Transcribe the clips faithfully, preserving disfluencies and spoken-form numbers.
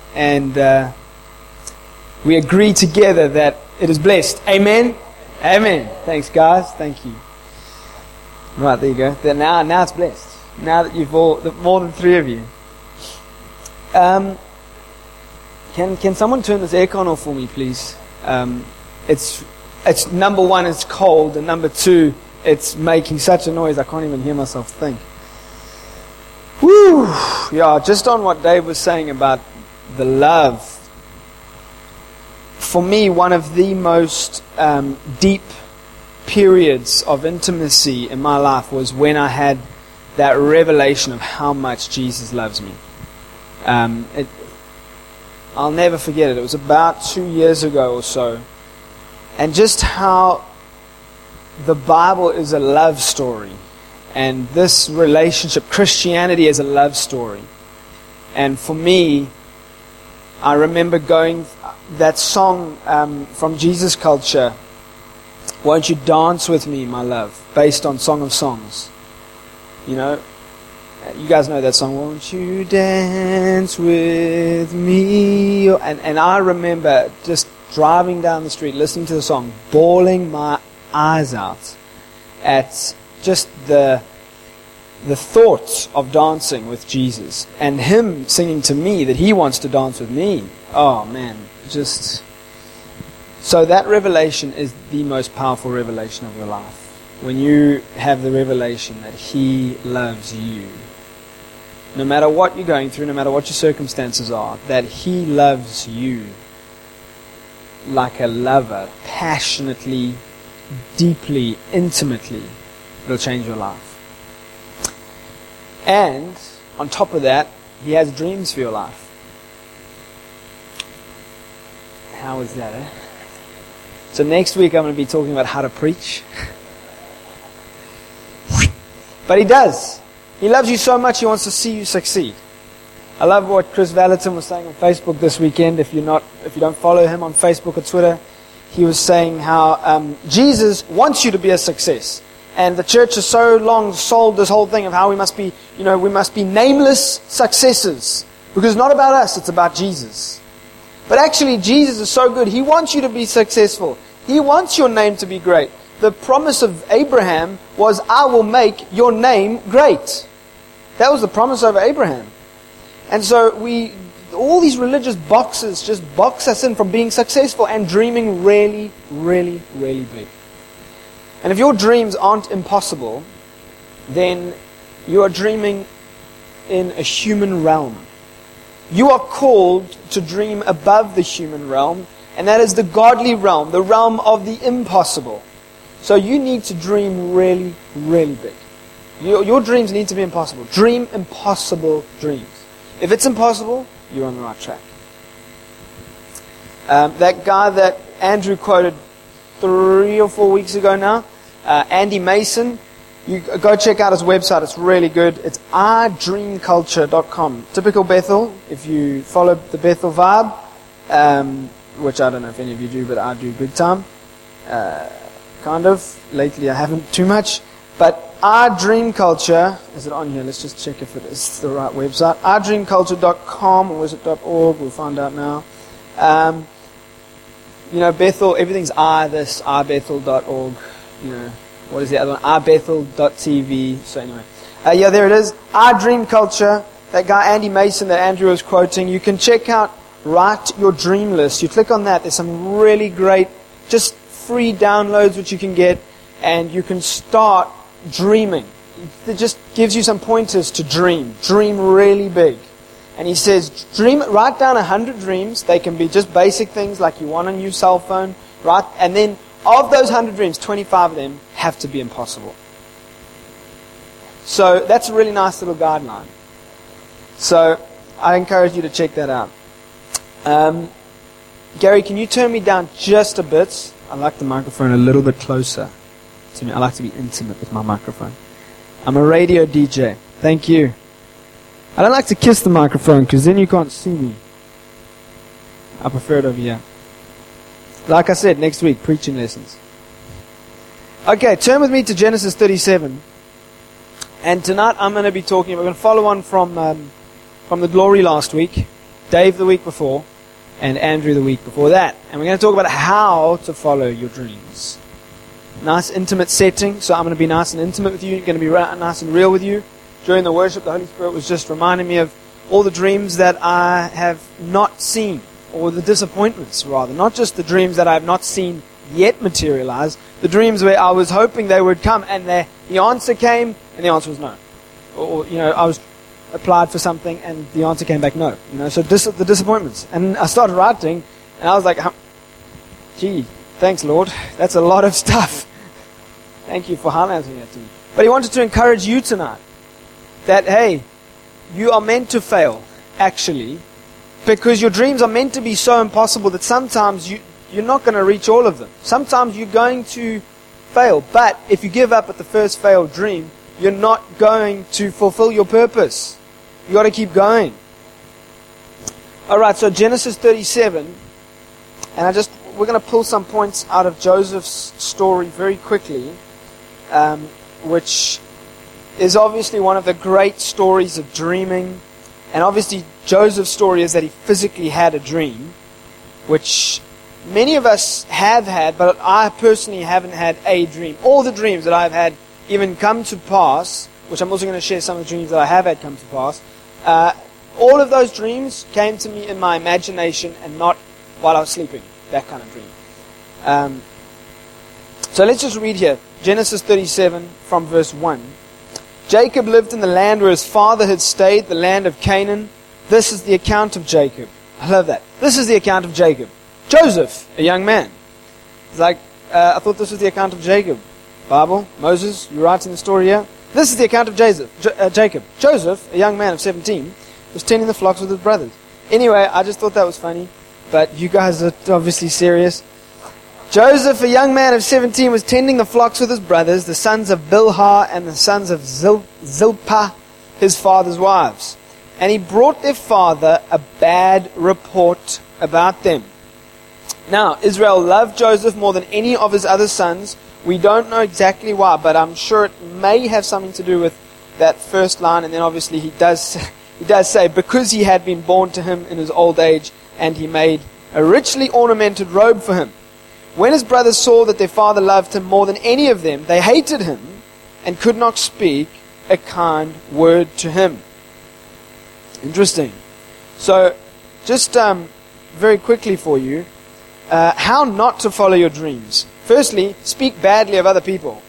and uh, we agree together that it is blessed. Amen? Amen. Thanks, guys. Thank you. Right, there you go. Then now, now it's blessed. Now that you've all, the, more than three of you. Um, can can someone turn this aircon off for me, please? Um, it's it's number one, it's cold, and number two, it's making such a noise I can't even hear myself think. Woo! Yeah, just on what Dave was saying about the love. For me, one of the most um, deep periods of intimacy in my life was when I had that revelation of how much Jesus loves me. Um, it, I'll never forget it. It was about two years ago or so. And just how the Bible is a love story. And this relationship, Christianity is a love story. And for me, I remember going, that song um, from Jesus Culture, Won't You Dance With Me, My Love, based on Song of Songs. You know, you guys know that song, Won't You Dance With Me? And, and I remember just driving down the street, listening to the song, bawling my eyes out at just the the thoughts of dancing with Jesus and Him singing to me that He wants to dance with me. Oh man, just... So that revelation is the most powerful revelation of your life. When you have the revelation that He loves you. No matter what you're going through, no matter what your circumstances are, that He loves you like a lover, passionately, deeply, intimately. It'll change your life. And on top of that, He has dreams for your life. How is that, eh? So next week I'm going to be talking about how to preach. But He does. He loves you so much He wants to see you succeed. I love what Chris Valentin was saying on Facebook this weekend. If you're not, if you don't follow him on Facebook or Twitter, he was saying how um, Jesus wants you to be a success. And the church has so long sold this whole thing of how we must be, you know, we must be nameless successes. Because it's not about us, it's about Jesus. But actually, Jesus is so good. He wants you to be successful. He wants your name to be great. The promise of Abraham was, I will make your name great. That was the promise of Abraham. And so we, all these religious boxes just box us in from being successful and dreaming really, really, really big. And if your dreams aren't impossible, then you are dreaming in a human realm. You are called to dream above the human realm, and that is the godly realm, the realm of the impossible. So you need to dream really, really big. Your, your dreams need to be impossible. Dream impossible dreams. If it's impossible, you're on the right track. Um, that guy that Andrew quoted three or four weeks ago now, uh, Andy Mason, you go check out his website. It's really good. It's our dream culture dot com. Typical Bethel. If you follow the Bethel vibe, um, which I don't know if any of you do, but I do big time. Uh, kind of. Lately I haven't too much. But Our Dream Culture, is it on here? Let's just check if it is the right website. our dream culture dot com, or is it .org? We'll find out now. Um, you know, Bethel, everything's I, this, i bethel dot org. You know, what is the other one? i bethel dot t v. So anyway. Uh, yeah, there it is. Our Dream Culture. That guy Andy Mason that Andrew was quoting. You can check out Write Your Dream List. You click on that. There's some really great, just free downloads which you can get. And you can start dreaming. It just gives you some pointers to dream. Dream really big. And he says, dream, write down a hundred dreams. They can be just basic things like you want a new cell phone, right? And then of those hundred dreams, twenty-five of them have to be impossible. So that's a really nice little guideline. So I encourage you to check that out. Um, Gary, can you turn me down just a bit? I like the microphone a little bit closer to me. I like to be intimate with my microphone. I'm a radio D J. Thank you. I don't like to kiss the microphone because then you can't see me. I prefer it over here. Like I said, next week, preaching lessons. Okay, turn with me to Genesis thirty-seven. And tonight I'm going to be talking, we're going to follow on from um, from the glory last week. Dave the week before, and Andrew the week before that. And we're going to talk about how to follow your dreams. Nice intimate setting, so I'm going to be nice and intimate with you, going to be nice and real with you. During the worship, the Holy Spirit was just reminding me of all the dreams that I have not seen, or the disappointments rather, not just the dreams that I have not seen yet materialize, the dreams where I was hoping they would come and they, the answer came and the answer was no. Or, you know, I was applied for something and the answer came back no. You know, so dis- the disappointments. And I started writing and I was like, gee, thanks Lord, that's a lot of stuff. Thank you for highlighting that to me. But he wanted to encourage you tonight that, hey, you are meant to fail, actually, because your dreams are meant to be so impossible that sometimes you, you're not going to reach all of them. Sometimes you're going to fail. But if you give up at the first failed dream, you're not going to fulfill your purpose. You've got to keep going. Alright, so Genesis thirty-seven. And I just we're going to pull some points out of Joseph's story very quickly, um, which is obviously one of the great stories of dreaming. And obviously Joseph's story is that he physically had a dream, which many of us have had, but I personally haven't had a dream. All the dreams that I've had even come to pass, which I'm also going to share some of the dreams that I have had come to pass, uh, all of those dreams came to me in my imagination and not while I was sleeping, that kind of dream. Um, so let's just read here, Genesis thirty-seven from verse one. Jacob lived in the land where his father had stayed, the land of Canaan. This is the account of Jacob. I love that. This is the account of Jacob. Joseph, a young man. It's like, uh, I thought this was the account of Jacob. Bible, Moses, you're writing the story here. This is the account of Joseph, J- uh, Jacob. Joseph, a young man of seventeen, was tending the flocks with his brothers. Anyway, I just thought that was funny, but you guys are obviously serious. Joseph, a young man of seventeen, was tending the flocks with his brothers, the sons of Bilhah and the sons of Zil- Zilpah, his father's wives. And he brought their father a bad report about them. Now, Israel loved Joseph more than any of his other sons. We don't know exactly why, but I'm sure it may have something to do with that first line. And then obviously he does, he does say, because he had been born to him in his old age, and he made a richly ornamented robe for him. When his brothers saw that their father loved him more than any of them, they hated him and could not speak a kind word to him. Interesting. So, just um, very quickly for you, uh, how not to follow your dreams. Firstly, speak badly of other people.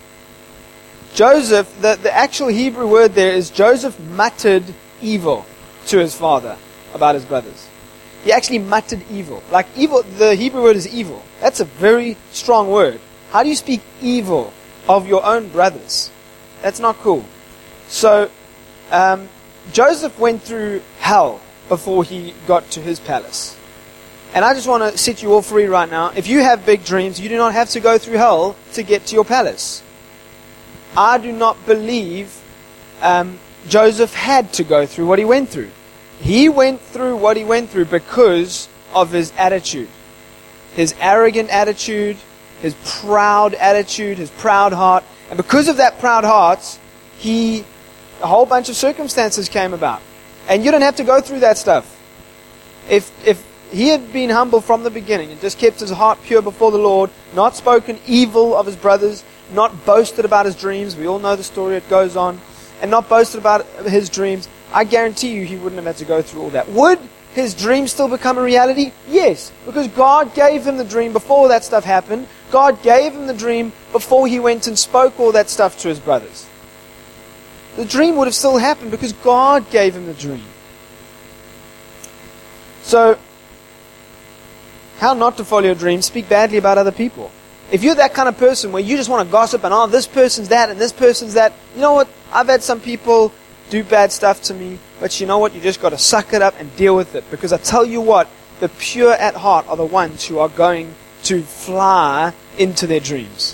Joseph, the, the actual Hebrew word there is Joseph muttered evil to his father about his brothers. He actually muttered evil. Like evil, the Hebrew word is evil. That's a very strong word. How do you speak evil of your own brothers? That's not cool. So, um, Joseph went through hell before he got to his palace. And I just want to set you all free right now. If you have big dreams, you do not have to go through hell to get to your palace. I do not believe um, Joseph had to go through what he went through. He went through what he went through because of his attitude. His arrogant attitude, his proud attitude, his proud heart. And because of that proud heart, he, a whole bunch of circumstances came about. And you don't have to go through that stuff. If, if he had been humble from the beginning and just kept his heart pure before the Lord, not spoken evil of his brothers, not boasted about his dreams, we all know the story, it goes on, and not boasted about his dreams, I guarantee you he wouldn't have had to go through all that. Would his dream still become a reality? Yes, because God gave him the dream before that stuff happened. God gave him the dream before he went and spoke all that stuff to his brothers. The dream would have still happened because God gave him the dream. So, how not to follow your dreams? Speak badly about other people. If you're that kind of person where you just want to gossip and, oh, this person's that and this person's that, you know what? I've had some people do bad stuff to me, but you know what? You just got to suck it up and deal with it. Because I tell you what, the pure at heart are the ones who are going to fly into their dreams.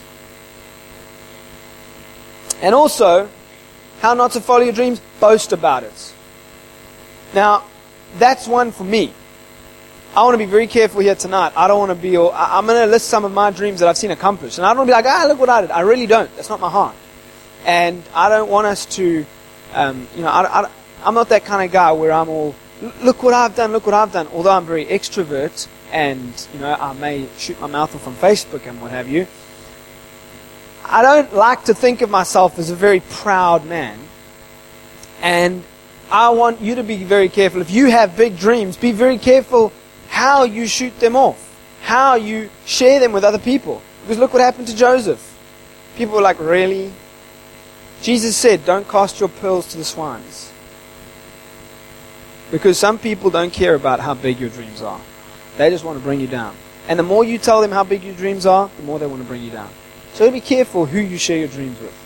And also, how not to follow your dreams? Boast about it. Now, that's one for me. I want to be very careful here tonight. I don't want to be, I'm going to list some of my dreams that I've seen accomplished. And I don't want to be like, ah, look what I did. I really don't. That's not my heart. And I don't want us to, um, you know, I, I, I'm not that kind of guy where I'm all look what I've done, look what I've done. Although I'm very extrovert and, you know, I may shoot my mouth off on Facebook and what have you, I don't like to think of myself as a very proud man. And I want you to be very careful. If you have big dreams, be very careful how you shoot them off, how you share them with other people. Because look what happened to Joseph. People were like, really? Jesus said, don't cast your pearls to the swines. Because some people don't care about how big your dreams are. They just want to bring you down. And the more you tell them how big your dreams are, the more they want to bring you down. So be careful who you share your dreams with.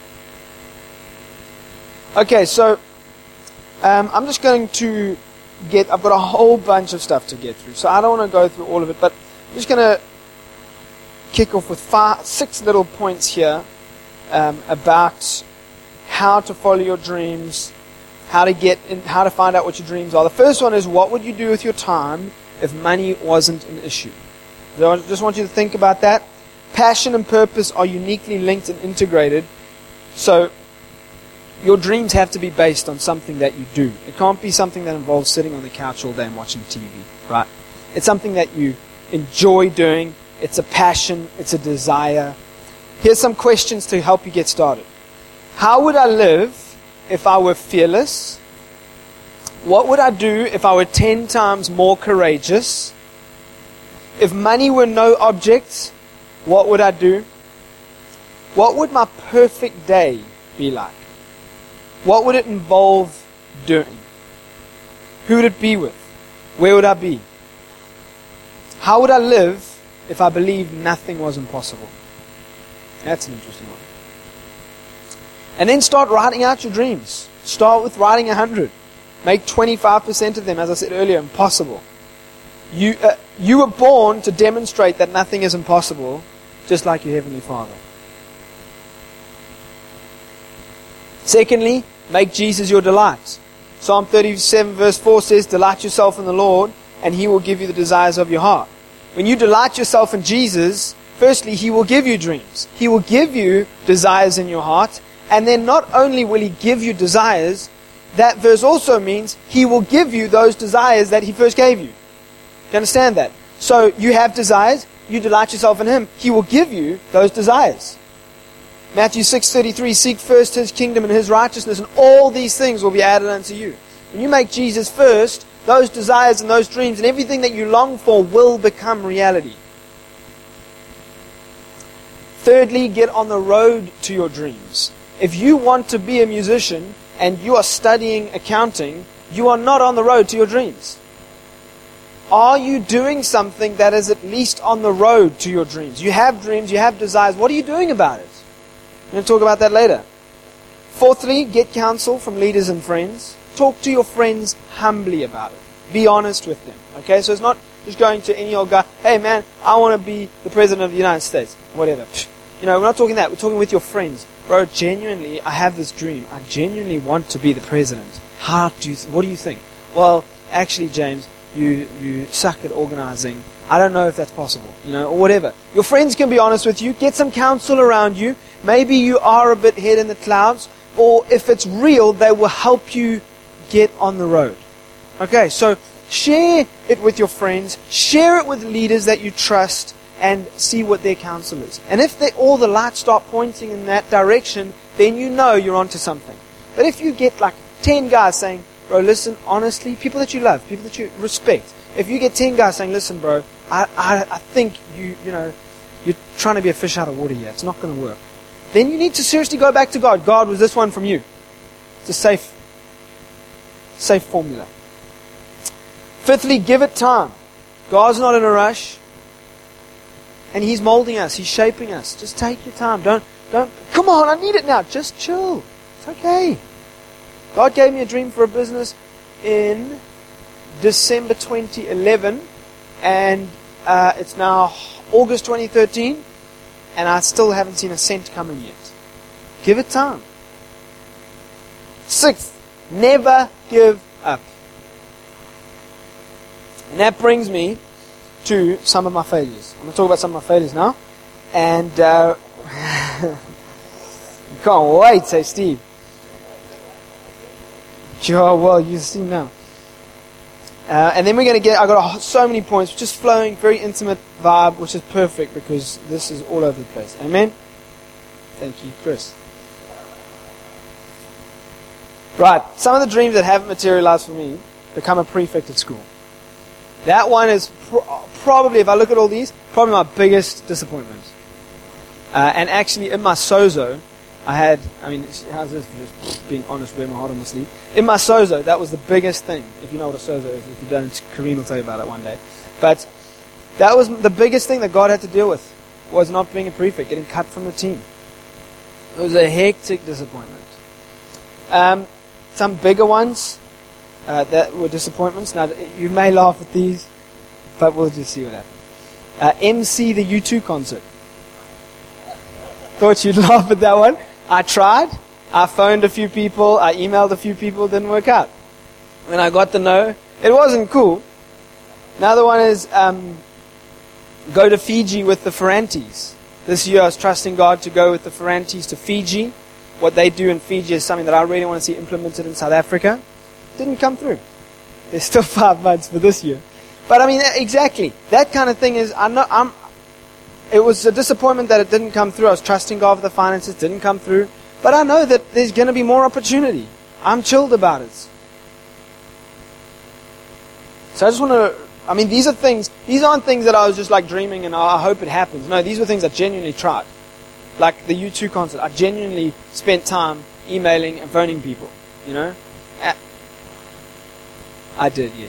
Okay, so um, I'm just going to get, I've got a whole bunch of stuff to get through. So I don't want to go through all of it, but I'm just going to kick off with five, six little points here um, about how to follow your dreams, how to get in, how to find out what your dreams are. The first one is, what would you do with your time if money wasn't an issue? So I just want you to think about that. Passion and purpose are uniquely linked and integrated. So your dreams have to be based on something that you do. It can't be something that involves sitting on the couch all day and watching T V, right? It's something that you enjoy doing. It's a passion. It's a desire. Here's some questions to help you get started. How would I live if I were fearless? What would I do if I were ten times more courageous? If money were no object, what would I do? What would my perfect day be like? What would it involve doing? Who would it be with? Where would I be? How would I live if I believed nothing was impossible? That's an interesting one. And then start writing out your dreams. Start with writing a hundred. Make twenty-five percent of them, as I said earlier, impossible. You, uh, you were born to demonstrate that nothing is impossible, just like your Heavenly Father. Secondly, make Jesus your delight. Psalm thirty-seven verse four says, delight yourself in the Lord, and He will give you the desires of your heart. When you delight yourself in Jesus, firstly, He will give you dreams. He will give you desires in your heart. And then not only will He give you desires, that verse also means He will give you those desires that He first gave you. Do you understand that? So you have desires, you delight yourself in Him, He will give you those desires. Matthew six thirty-three, seek first His kingdom and His righteousness, and all these things will be added unto you. When you make Jesus first, those desires and those dreams and everything that you long for will become reality. Thirdly, get on the road to your dreams. If you want to be a musician and you are studying accounting, you are not on the road to your dreams. Are you doing something that is at least on the road to your dreams? You have dreams, you have desires. What are you doing about it? I'm going to talk about that later. Fourthly, get counsel from leaders and friends. Talk to your friends humbly about it. Be honest with them. Okay, so it's not just going to any old guy, hey man, I want to be the President of the United States. Whatever. You know, we're not talking that. We're talking with your friends. Bro, genuinely, I have this dream. I genuinely want to be the president. How do you, th- what do you think? Well, actually, James, you, you suck at organizing. I don't know if that's possible, you know, or whatever. Your friends can be honest with you. Get some counsel around you. Maybe you are a bit head in the clouds, or if it's real, they will help you get on the road. Okay, so share it with your friends. Share it with leaders that you trust, and see what their counsel is. And if they, all the lights start pointing in that direction, then you know you're onto something. But if you get like ten guys saying, bro, listen, honestly, people that you love, people that you respect, if you get ten guys saying, listen, bro, I, I, I think you, you know, you're trying to be a fish out of water here, it's not going to work, then you need to seriously go back to God. God, was this one from you? It's a safe, safe formula. Fifthly, give it time. God's not in a rush. And He's molding us. He's shaping us. Just take your time. Don't, don't, come on, I need it now. Just chill. It's okay. God gave me a dream for a business in December twenty eleven. And uh, it's now August twenty thirteen. And I still haven't seen a cent coming yet. Give it time. Sixth, never give up. And that brings me to some of my failures. I'm going to talk about some of my failures now. And uh, can't wait, say Steve. Oh, well, you see now. Uh, and then we're going to get, I've got a, so many points, just flowing, very intimate vibe, which is perfect because this is all over the place. Amen? Thank you, Chris. Right, some of the dreams that haven't materialized for me, become a prefect at school. That one is pro- probably, if I look at all these, probably my biggest disappointment. Uh, and actually, in my sozo, I had, I mean, how's this, just being honest, wear my heart on my sleeve. In my sozo, that was the biggest thing. If you know what a sozo is, if you don't, Kareem will tell you about it one day. But that was the biggest thing that God had to deal with, was not being a prefect, getting cut from the team. It was a hectic disappointment. Um, some bigger ones uh, that were disappointments. Now, you may laugh at these, but we'll just see what happens. Uh, M C the U two concert. Thought you'd laugh at that one. I tried. I phoned a few people. I emailed a few people. It didn't work out. When I got the no, it wasn't cool. Another one is um, go to Fiji with the Ferrantis. This year I was trusting God to go with the Ferrantis to Fiji. What they do in Fiji is something that I really want to see implemented in South Africa. Didn't come through. There's still five months for this year. But I mean, exactly. That kind of thing is, I'm not, I'm, it was a disappointment that it didn't come through. I was trusting God for the finances, didn't come through. But I know that there's going to be more opportunity. I'm chilled about it. So I just want to, I mean, these are things, these aren't things that I was just like dreaming and oh, I hope it happens. No, these were things I genuinely tried. Like the U two concert, I genuinely spent time emailing and phoning people, you know. I did, yes.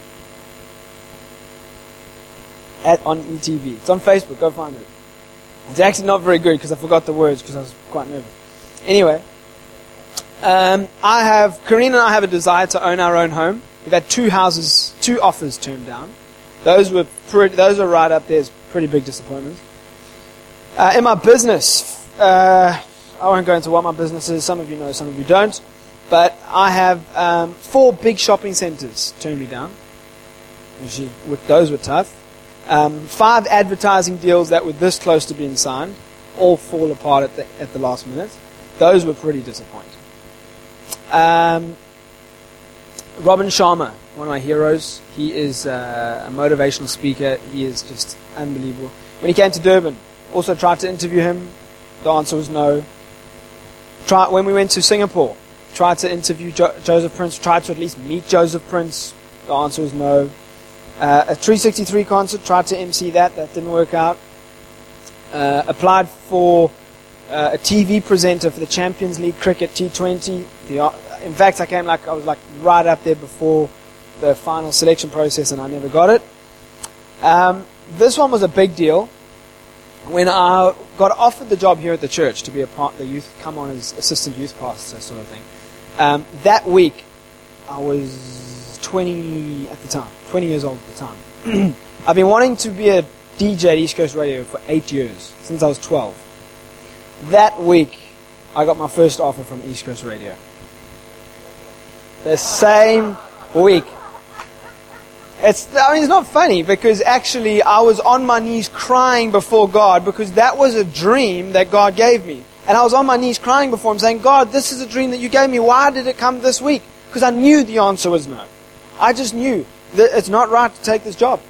At, on E T V. It's on Facebook, go find it. It's actually not very good because I forgot the words because I was quite nervous. Anyway, um, I have, Karina and I have a desire to own our own home. We've had two houses, two offers turned down. Those were pretty, those are right up there as pretty big disappointments. Uh, in my business, uh, I won't go into what my business is. Some of you know, some of you don't. But I have um, four big shopping centers turned me down. Actually, those were tough. Um, five advertising deals that were this close to being signed, all fall apart at the, at the last minute. Those were pretty disappointing. Um, Robin Sharma, one of my heroes. He is uh, a motivational speaker. He is just unbelievable. When he came to Durban, also tried to interview him. The answer was no. Try, when we went to Singapore, tried to interview jo- Joseph Prince, tried to at least meet Joseph Prince. The answer was no. Uh, a three sixty-three concert, tried to M C that, that didn't work out. Uh, applied for uh, a T V presenter for the Champions League Cricket T twenty. The, uh, in fact, I came like, I was like right up there before the final selection process and I never got it. Um, this one was a big deal. When I got offered the job here at the church to be a part, the youth, come on as assistant youth pastor sort of thing. Um, that week, I was twenty at the time. twenty years old at the time. I've been wanting to be a D J at East Coast Radio for eight years, since I was twelve. That week, I got my first offer from East Coast Radio. The same week. It's, I mean, it's not funny, because actually I was on my knees crying before God, because that was a dream that God gave me. And I was on my knees crying before Him, saying, God, this is a dream that you gave me. Why did it come this week? Because I knew the answer was no. I just knew that it's not right to take this job.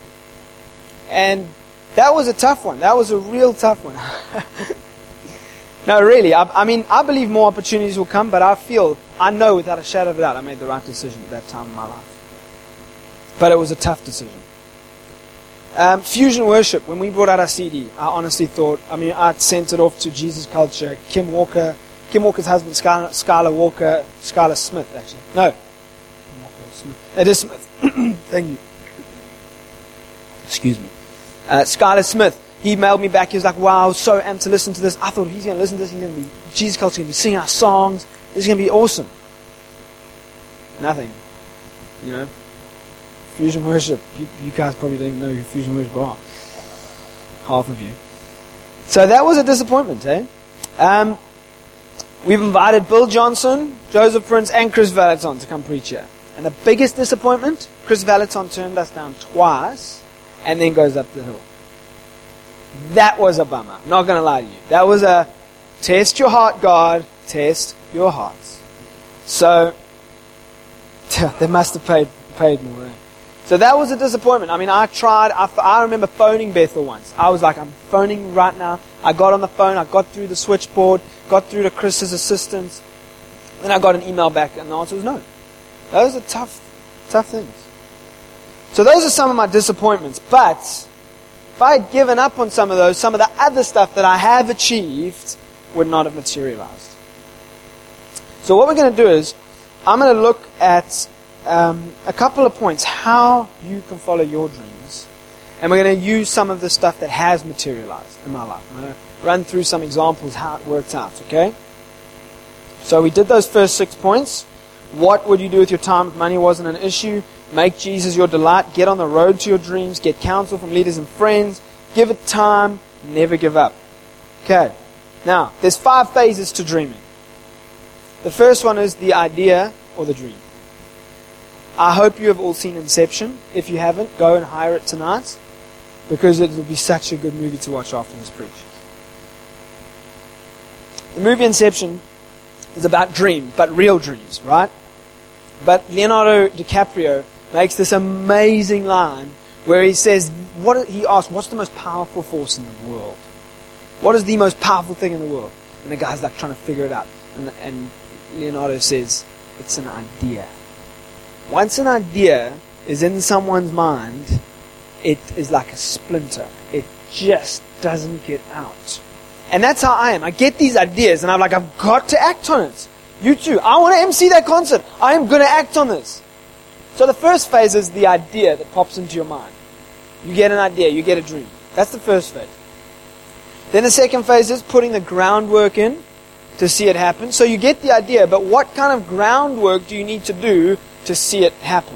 And that was a tough one. That was a real tough one. No, really. I, I mean, I believe more opportunities will come, but I feel, I know without a shadow of a doubt, I made the right decision at that time in my life. But it was a tough decision. Um, Fusion Worship, when we brought out our C D, I honestly thought, I mean, I sent it off to Jesus Culture, Kim Walker, Kim Walker's husband, Skylar, Skylar Walker, Skylar Smith, actually. No. It is Smith. Thank you. Excuse me. Uh, Skylar Smith, he mailed me back. He was like, wow, I was so amped to listen to this. I thought he's going to listen to this. He's going to be, Jesus Culture, going to be singing our songs. This is going to be awesome. Nothing. You know? Fusion Worship. You, you guys probably don't even know who Fusion Worship are. Half of you. So that was a disappointment, eh? Um, we've invited Bill Johnson, Joseph Prince, and Chris Valaton to come preach here. And the biggest disappointment, Chris Valaton turned us down twice and then goes up the hill. That was a bummer. Not going to lie to you. That was a test your heart, God. Test your hearts. So, they must have paid paid more. Eh? So that was a disappointment. I mean, I tried. I, I remember phoning Bethel once. I was like, I'm phoning right now. I got on the phone. I got through the switchboard. Got through to Chris's assistants. Then I got an email back, and the answer was no. Those are tough, tough things. So those are some of my disappointments. But if I had given up on some of those, some of the other stuff that I have achieved would not have materialized. So what we're going to do is, I'm going to look at um, a couple of points, how you can follow your dreams. And we're going to use some of the stuff that has materialized in my life. I'm going to run through some examples how it worked out, okay? So we did those first six points. What would you do with your time if money wasn't an issue? Make Jesus your delight. Get on the road to your dreams. Get counsel from leaders and friends. Give it time. Never give up. Okay. Now, there's five phases to dreaming. The first one is the idea or the dream. I hope you have all seen Inception. If you haven't, go and hire it tonight, because it will be such a good movie to watch after this preach. The movie Inception is about dreams, but real dreams, right? But Leonardo DiCaprio makes this amazing line where he says, what he asks, what's the most powerful force in the world? What is the most powerful thing in the world? And the guy's like trying to figure it out. And, and Leonardo says, it's an idea. Once an idea is in someone's mind, it is like a splinter. It just doesn't get out. And that's how I am. I get these ideas and I'm like, I've got to act on it. You too. I want to M C that concert. I am going to act on this. So the first phase is the idea that pops into your mind. You get an idea. You get a dream. That's the first phase. Then the second phase is putting the groundwork in to see it happen. So you get the idea, but what kind of groundwork do you need to do to see it happen?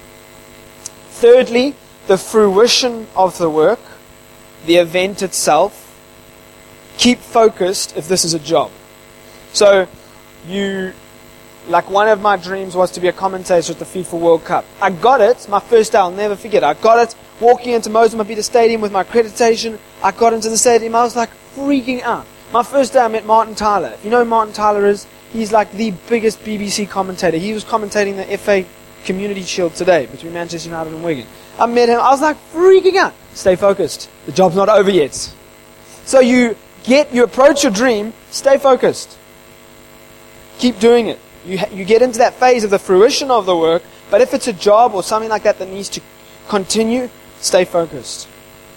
Thirdly, the fruition of the work, the event itself. Keep focused if this is a job. So you, like one of my dreams was to be a commentator at the FIFA World Cup. I got it, my first day, I'll never forget. I got it walking into Mozambique Stadium with my accreditation. I got into the stadium, I was like freaking out. My first day I met Martin Tyler. If you know who Martin Tyler is, he's like the biggest B B C commentator. He was commentating the F A Community Shield today between Manchester United and Wigan. I met him, I was like freaking out. Stay focused. The job's not over yet. So you get, you approach your dream, stay focused. Keep doing it. You ha- you get into that phase of the fruition of the work, but if it's a job or something like that that needs to continue, stay focused.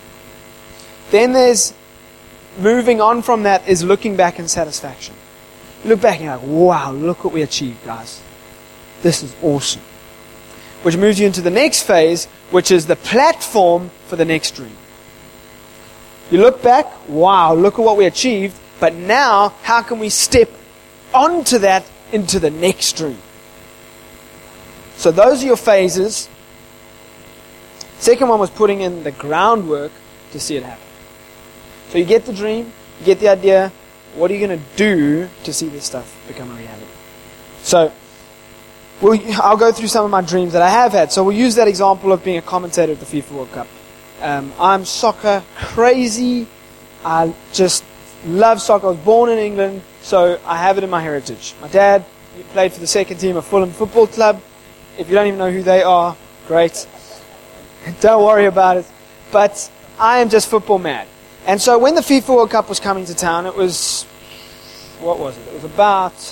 Then there's moving on from that is looking back in satisfaction. You look back and you're like, wow, look what we achieved, guys. This is awesome. Which moves you into the next phase, which is the platform for the next dream. You look back, wow, look at what we achieved, but now, how can we step onto that into the next dream? So those are your phases. Second one was putting in the groundwork to see it happen. So you get the dream, you get the idea, what are you going to do to see this stuff become a reality? So, we'll, I'll go through some of my dreams that I have had. So we'll use that example of being a commentator at the FIFA World Cup. Um, I'm soccer crazy. I just love soccer. I was born in England, so I have it in my heritage. My dad played for the second team of Fulham Football Club. If you don't even know who they are, great. Don't worry about it. But I am just football mad. And so when the FIFA World Cup was coming to town, it was, what was it? It was about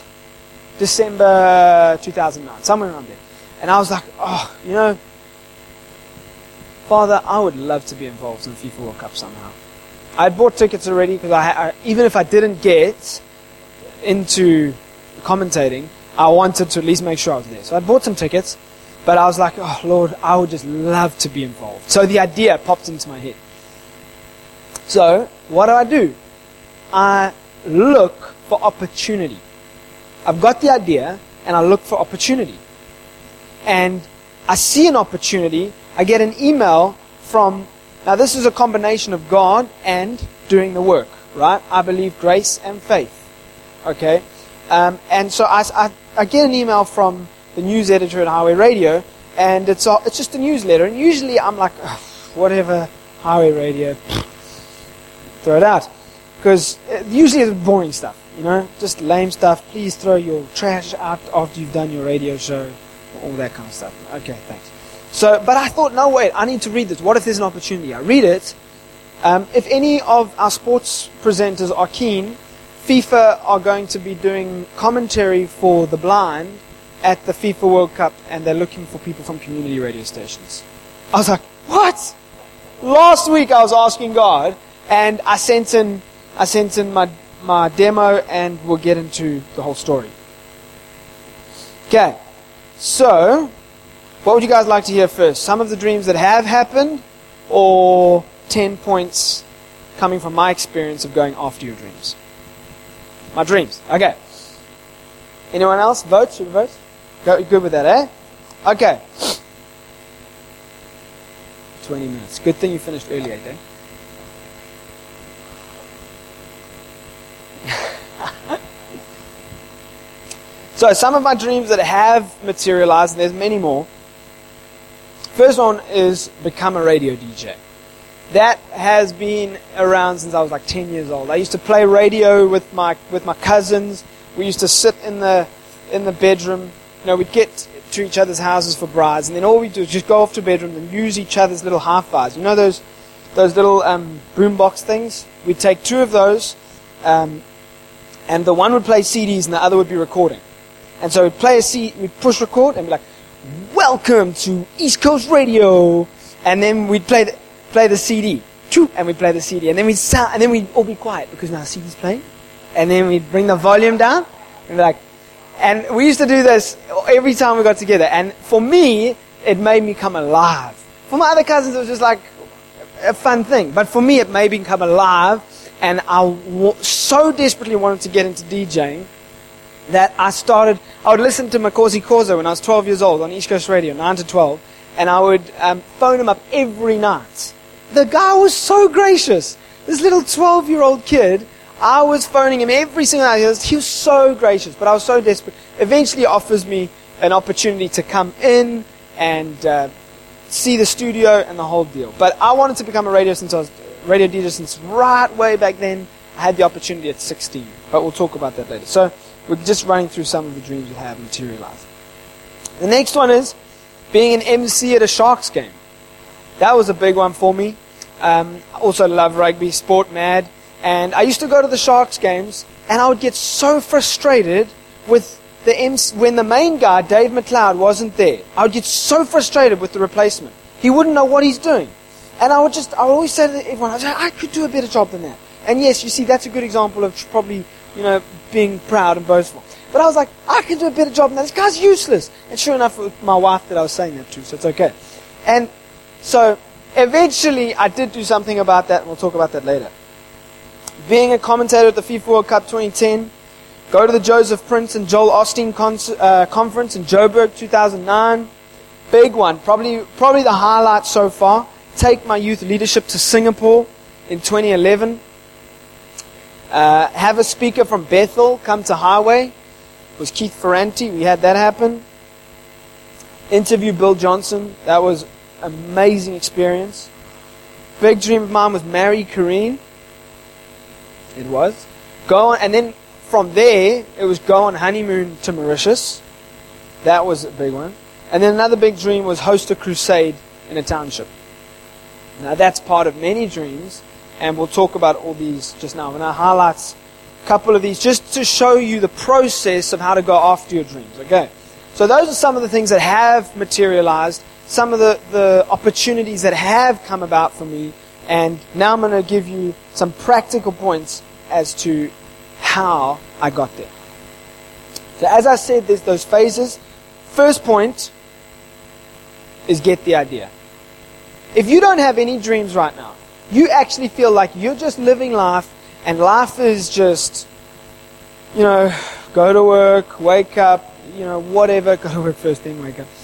December two thousand nine, somewhere around there. And I was like, oh, you know, Father, I would love to be involved in the FIFA World Cup somehow. I had bought tickets already because I, I, even if I didn't get into commentating, I wanted to at least make sure I was there. So I bought some tickets, but I was like, oh Lord, I would just love to be involved. So the idea popped into my head. So what do I do? I look for opportunity. I've got the idea and I look for opportunity. And I see an opportunity. I get an email from, now this is a combination of God and doing the work, right? I believe grace and faith, okay? Um, and so I, I, I get an email from the news editor at Highway Radio, and it's a, it's just a newsletter. And usually I'm like, oh, whatever, Highway Radio, throw it out. Because usually it's boring stuff, you know, just lame stuff. Please throw your trash out after you've done your radio show, all that kind of stuff. Okay, thanks. So, but I thought, no, wait, I need to read this. What if there's an opportunity? I read it. Um, if any of our sports presenters are keen, FIFA are going to be doing commentary for the blind at the FIFA World Cup, and they're looking for people from community radio stations. I was like, what? Last week I was asking God, and I sent in, I sent in my my demo, and we'll get into the whole story. Okay, so what would you guys like to hear first? Some of the dreams that have happened, or ten points coming from my experience of going after your dreams? My dreams. Okay. Anyone else? Vote? Should we vote? Go, good with that, eh? Okay. twenty minutes. Good thing you finished early, eh? So, some of my dreams that have materialized, and there's many more. First one is become a radio D J. That has been around since I was like ten years old. I used to play radio with my with my cousins. We used to sit in the in the bedroom. You know, we'd get to each other's houses for brides, and then all we'd do is just go off to bedrooms and use each other's little hi-fis. You know those those little um, boombox things? We'd take two of those, um, and the one would play C Ds and the other would be recording. And so we'd play a C, we'd push record and be like, "Welcome to East Coast Radio," and then we'd play the play the C D, and we'd play the C D, and then we'd sound, and then we'd all be quiet because now the C D's playing, and then we'd bring the volume down, and be like, and we used to do this every time we got together, and for me, it made me come alive. For my other cousins, it was just like a fun thing, but for me, it made me come alive, and I w- so desperately wanted to get into DJing that I started, I would listen to Makosi Khoza when I was twelve years old on East Coast Radio, nine to twelve, and I would um, phone him up every night. The guy was so gracious. This little twelve-year-old kid, I was phoning him every single night. He was, he was so gracious, but I was so desperate. Eventually he offers me an opportunity to come in and uh, see the studio and the whole deal. But I wanted to become a radio since I was radio D J since right way back then. I had the opportunity at sixteen, but we'll talk about that later. So we're just running through some of the dreams we have materialized. The next one is being an M C at a Sharks game. That was a big one for me. Um, I also love rugby, sport mad. And I used to go to the Sharks games, and I would get so frustrated with the M C, when the main guy, Dave McLeod, wasn't there. I would get so frustrated with the replacement. He wouldn't know what he's doing. And I would just, I would always say to everyone, I, was like, I could do a better job than that. And yes, you see, that's a good example of probably, you know, being proud and boastful. But I was like, I can do a better job than that. This guy's useless. And sure enough, it was my wife that I was saying that to, so it's okay. And so, eventually, I did do something about that, and we'll talk about that later. Being a commentator at the FIFA World Cup twenty ten, go to the Joseph Prince and Joel Osteen con- uh, conference in Joburg two thousand nine. Big one, probably probably the highlight so far. Take my youth leadership to Singapore in twenty eleven. Uh, have a speaker from Bethel come to Highway. It was Keith Ferranti. We had that happen. Interview Bill Johnson. That was an amazing experience. Big dream of mine was marry Kareen. It was. Go on, and then from there, it was go on honeymoon to Mauritius. That was a big one. And then another big dream was host a crusade in a township. Now that's part of many dreams, and we'll talk about all these just now. And I highlight a couple of these just to show you the process of how to go after your dreams. Okay. So those are some of the things that have materialized, some of the, the opportunities that have come about for me. And now I'm going to give you some practical points as to how I got there. So as I said, there's those phases. First point is get the idea. If you don't have any dreams right now, you actually feel like you're just living life, and life is just, you know, go to work, wake up, you know, whatever. Go to work first thing, wake up.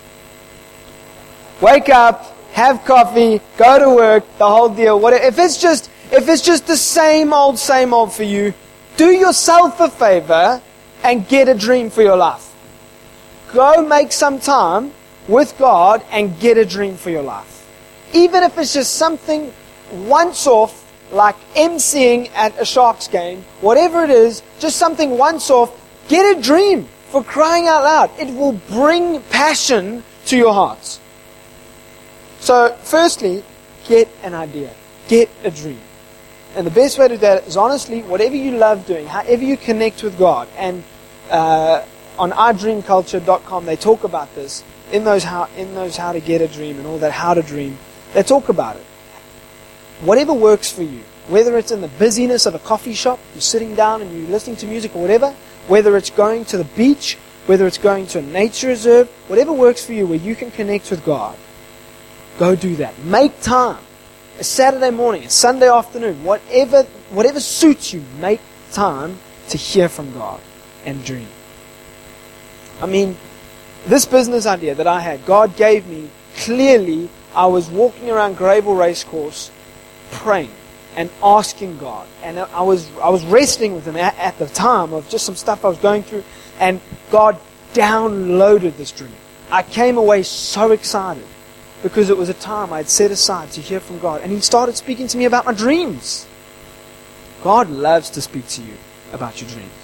Wake up. Have coffee, go to work, the whole deal. What if it's just if it's just the same old, same old for you? Do yourself a favor and get a dream for your life. Go make some time with God and get a dream for your life. Even if it's just something once off, like emceeing at a Sharks game, whatever it is, just something once off. Get a dream, for crying out loud. It will bring passion to your hearts. So, firstly, get an idea. Get a dream. And the best way to do that is honestly, whatever you love doing, however you connect with God. And uh, on our dream culture dot com, they talk about this. In those how in those how to get a dream and all that, how to dream, they talk about it. Whatever works for you, whether it's in the busyness of a coffee shop, you're sitting down and you're listening to music or whatever, whether it's going to the beach, whether it's going to a nature reserve, whatever works for you where you can connect with God, go do that. Make time. A Saturday morning, a Sunday afternoon, whatever whatever suits you, make time to hear from God and dream. I mean, this business idea that I had, God gave me clearly. I was walking around Grable Racecourse praying and asking God. And I was I was wrestling with Him at, at the time of just some stuff I was going through. And God downloaded this dream. I came away so excited because it was a time I'd set aside to hear from God. And He started speaking to me about my dreams. God loves to speak to you about your dreams.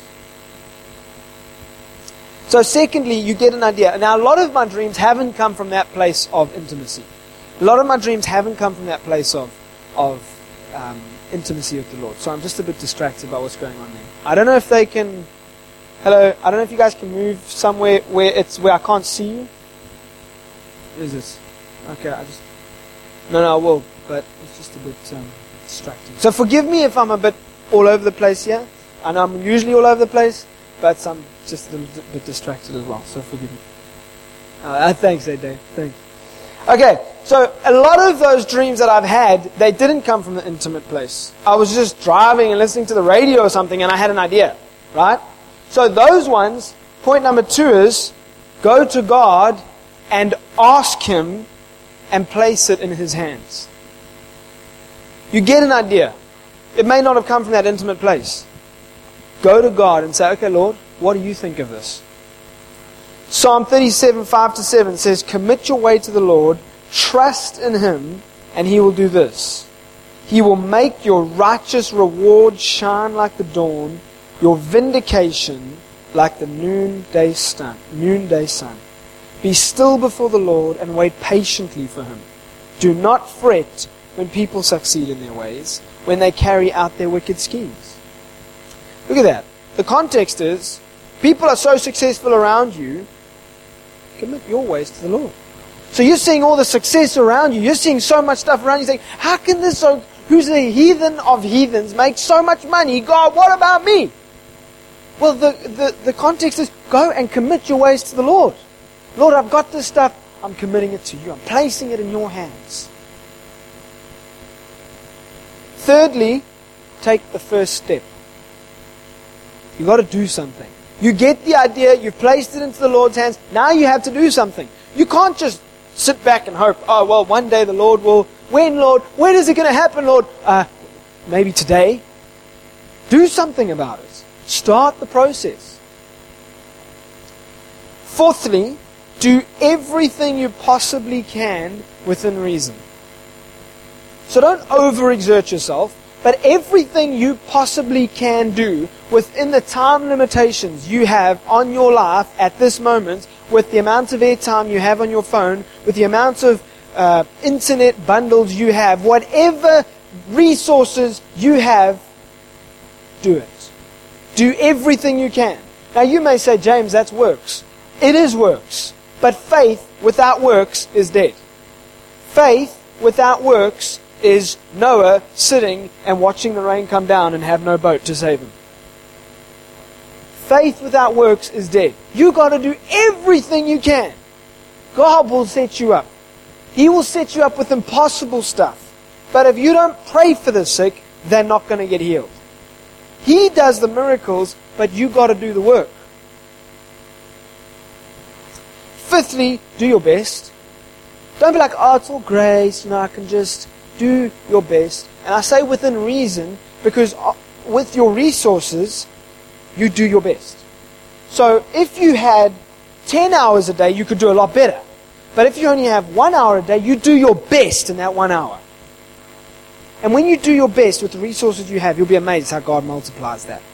So secondly, you get an idea. Now, a lot of my dreams haven't come from that place of intimacy. A lot of my dreams haven't come from that place of, of um, intimacy with the Lord. So I'm just a bit distracted by what's going on there. I don't know if they can... Hello, I don't know if you guys can move somewhere where it's where I can't see you. What is this? Okay, I just... No, no, I will, but it's just a bit um, distracting. So forgive me if I'm a bit all over the place here. I know I'm usually all over the place, but I'm just a little bit distracted as well, so forgive me. Uh, thanks, eh, Dave. Thanks. Okay, so a lot of those dreams that I've had, they didn't come from the intimate place. I was just driving and listening to the radio or something, and I had an idea, right? So those ones, point number two is, go to God and ask Him and place it in His hands. You get an idea. It may not have come from that intimate place. Go to God and say, okay, Lord, what do you think of this? Psalm thirty-seven, five to seven says, commit your way to the Lord, trust in Him, and He will do this. He will make your righteous reward shine like the dawn, your vindication like the noonday sun. Noonday sun. Be still before the Lord and wait patiently for Him. Do not fret when people succeed in their ways, when they carry out their wicked schemes. Look at that. The context is, people are so successful around you, commit your ways to the Lord. So you're seeing all the success around you. You're seeing so much stuff around you. Saying, how can this, so, who's the heathen of heathens, make so much money? God, what about me? Well, the, the, the context is, go and commit your ways to the Lord. Lord, I've got this stuff. I'm committing it to you. I'm placing it in your hands. Thirdly, take the first step. You've got to do something. You get the idea, you've placed it into the Lord's hands, now you have to do something. You can't just sit back and hope, oh, well, one day the Lord will, when, Lord? When is it going to happen, Lord? Uh, maybe today. Do something about it. Start the process. Fourthly, do everything you possibly can within reason. So don't overexert yourself, but everything you possibly can do within the time limitations you have on your life at this moment, with the amount of airtime you have on your phone, with the amount of uh, internet bundles you have, whatever resources you have, do it. Do everything you can. Now you may say, James, that's works. It is works. But faith without works is dead. Faith without works is Noah sitting and watching the rain come down and have no boat to save him. Faith without works is dead. You got to do everything you can. God will set you up. He will set you up with impossible stuff. But if you don't pray for the sick, they're not going to get healed. He does the miracles, but you got to do the work. Fifthly, do your best. Don't be like, oh, it's all grace, you know, I can just do your best. And I say within reason, because with your resources, you do your best. So if you had ten hours a day, you could do a lot better. But if you only have one hour a day, you do your best in that one hour. And when you do your best with the resources you have, you'll be amazed how God multiplies that.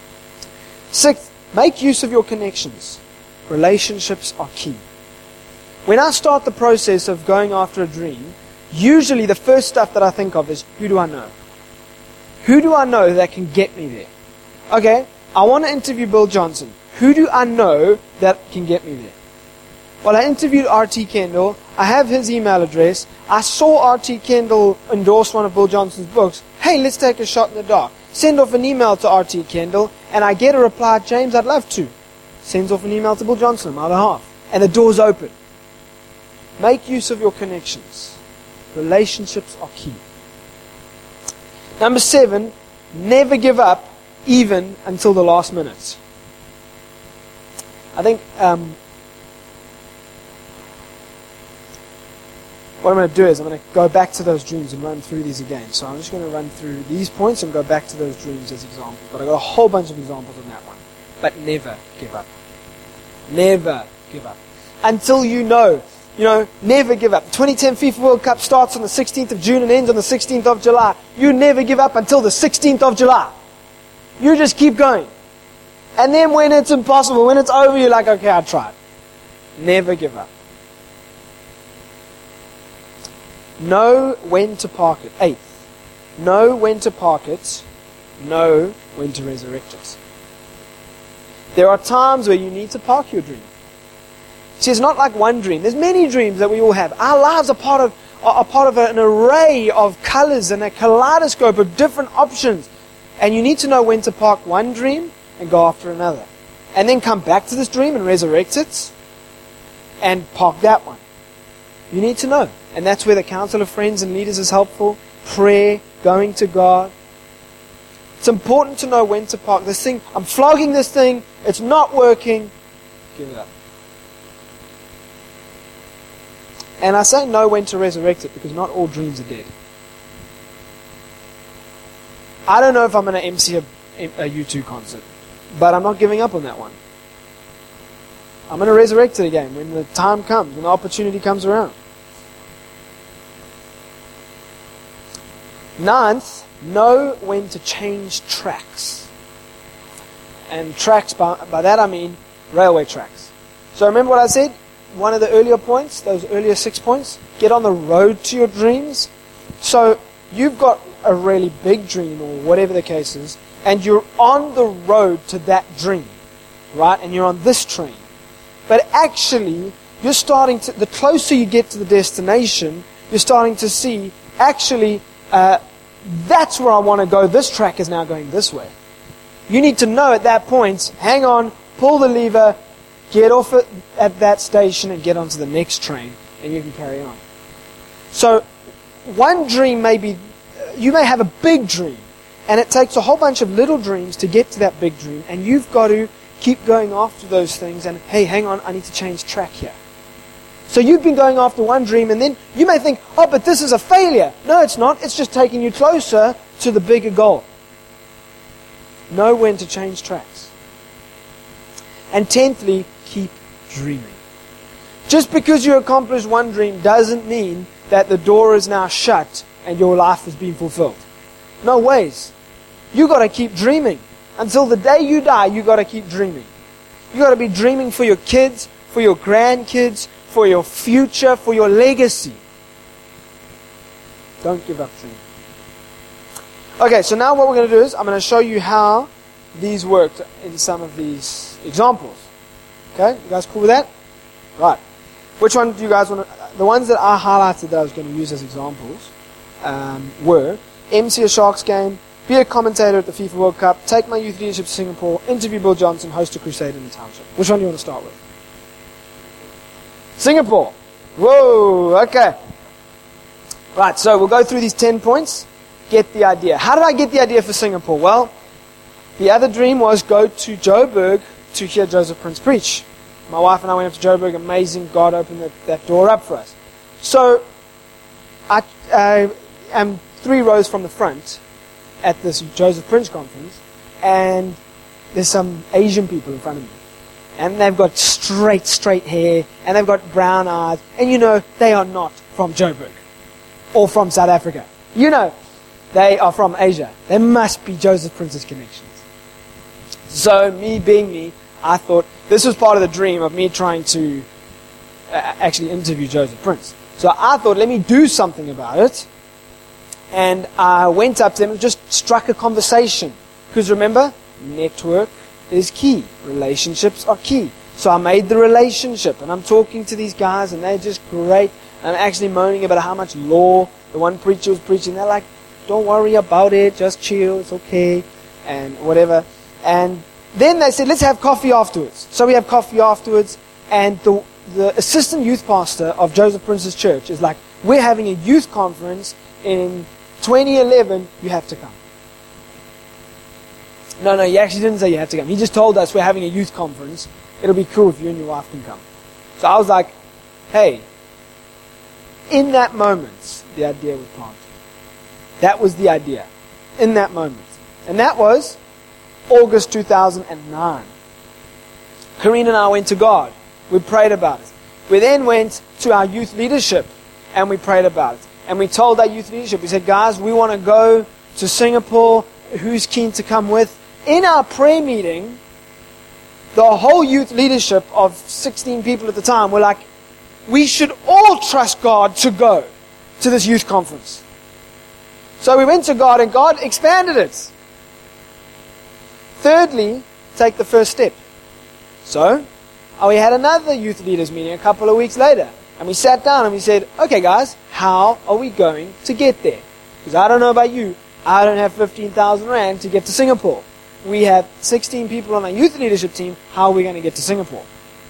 Sixth, make use of your connections. Relationships are key. when I start the process of going after a dream, usually the first stuff that I think of is, who do I know? Who do I know that can get me there? Okay, I want to interview Bill Johnson. Who do I know that can get me there? Well, I interviewed R T Kendall. I have his email address. I saw R T Kendall endorse one of Bill Johnson's books. Hey, let's take a shot in the dark. Send off an email to R T Kendall, and I get a reply, James, I'd love to. Sends off an email to Bill Johnson on my behalf. And the door's open. Make use of your connections. Relationships are key. Number seven, never give up, even until the last minute. I think um, what I'm going to do is I'm going to go back to those dreams and run through these again. So I'm just going to run through these points and go back to those dreams as examples. But I've got a whole bunch of examples on that one. But never give up. Never give up. Until you know. You know, never give up. twenty ten FIFA World Cup starts on the sixteenth of June and ends on the sixteenth of July. You never give up until the sixteenth of July. You just keep going. And then when it's impossible, when it's over, you're like, okay, I tried. Never give up. Know when to park it. Eighth, know when to park it. Know when to resurrect it. There are times where you need to park your dream. See, it's not like one dream. There's many dreams that we all have. Our lives are part of are part of an array of colors and a kaleidoscope of different options. And you need to know when to park one dream and go after another. And then come back to this dream and resurrect it and park that one. You need to know. And that's where the counsel of friends and leaders is helpful. Prayer, going to God. It's important to know when to park this thing. I'm flogging this thing. It's not working. Give it up. And I say know when to resurrect it because not all dreams are dead. I don't know if I'm going to M C a, a U two concert, but I'm not giving up on that one. I'm going to resurrect it again when the time comes, when the opportunity comes around. Ninth, know when to change tracks. And tracks, by, by that I mean railway tracks. So remember what I said? One of the earlier points, those earlier six points, get on the road to your dreams. So you've got a really big dream or whatever the case is, and you're on the road to that dream, right? And you're on this train. But actually, you're starting to, the closer you get to the destination, you're starting to see, actually, uh, that's where I want to go. This track is now going this way. You need to know at that point, hang on, pull the lever, get off at, at that station and get onto the next train, and you can carry on. So, one dream may be, you may have a big dream, and it takes a whole bunch of little dreams to get to that big dream, and you've got to keep going after those things, and hey, hang on, I need to change track here. So you've been going after one dream, and then you may think, oh, but this is a failure. No, it's not. It's just taking you closer to the bigger goal. Know when to change tracks. And tenthly, keep dreaming. Just because you accomplish one dream doesn't mean that the door is now shut and your life has been fulfilled. No ways. You got to keep dreaming. Until the day you die, you got to keep dreaming. You got to be dreaming for your kids, for your grandkids, for your future, for your legacy. Don't give up dreaming. Okay, so now what we're going to do is I'm going to show you how these worked in some of these examples. Okay, you guys cool with that? Right. Which one do you guys want to... The ones that I highlighted that I was going to use as examples um, were M C a Sharks game, be a commentator at the FIFA World Cup, take my youth leadership to Singapore, interview Bill Johnson, host a crusade in the township. Which one do you want to start with? Singapore. Whoa, okay. Right, so we'll go through these ten points, get the idea. How did I get the idea for Singapore? Well, the other dream was go to Joburg to hear Joseph Prince preach. My wife and I went up to Joburg. Amazing. God opened that, that door up for us. So, I uh, am three rows from the front at this Joseph Prince conference, and there's some Asian people in front of me. And they've got straight, straight hair, and they've got brown eyes. And you know, they are not from Joburg or from South Africa. You know, they are from Asia. There must be Joseph Prince's connections. So, me being me, I thought this was part of the dream of me trying to uh, actually interview Joseph Prince. So I thought, let me do something about it. And I went up to them and just struck a conversation. Because remember, network is key. Relationships are key. So I made the relationship, and I'm talking to these guys, and they're just great. I'm actually moaning about how much law the one preacher was preaching. They're like, don't worry about it, just chill, it's okay, and whatever. And then they said, let's have coffee afterwards. So we have coffee afterwards, and the, the assistant youth pastor of Joseph Prince's church is like, we're having a youth conference in twenty eleven, you have to come. No, no, he actually didn't say you have to come. He just told us we're having a youth conference. It'll be cool if you and your wife can come. So I was like, hey, in that moment, the idea was planted. That was the idea. In that moment. And that was August two thousand nine. Karina and I went to God. We prayed about it. We then went to our youth leadership and we prayed about it. And we told our youth leadership, we said, guys, we want to go to Singapore. Who's keen to come with? In our prayer meeting, the whole youth leadership of sixteen people at the time were like, we should all trust God to go to this youth conference. So we went to God and God expanded it. Thirdly, take the first step. So, we had another youth leaders meeting a couple of weeks later. And we sat down and we said, okay guys, how are we going to get there? Because I don't know about you, I don't have fifteen thousand rand to get to Singapore. We have sixteen people on our youth leadership team. How are we going to get to Singapore?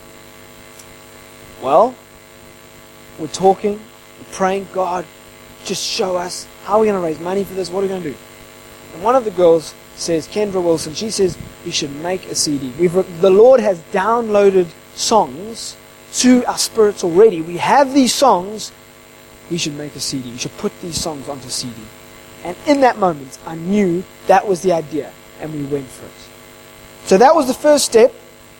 Well, we're talking, we're praying, God, just show us. How are we going to raise money for this? What are we going to do? And one of the girls says, Kendra Wilson, she says, we should make a C D. We've, the Lord has downloaded songs to our spirits already. We have these songs. We should make a C D. We should put these songs onto C D. And in that moment, I knew that was the idea. And we went for it. So that was the first step.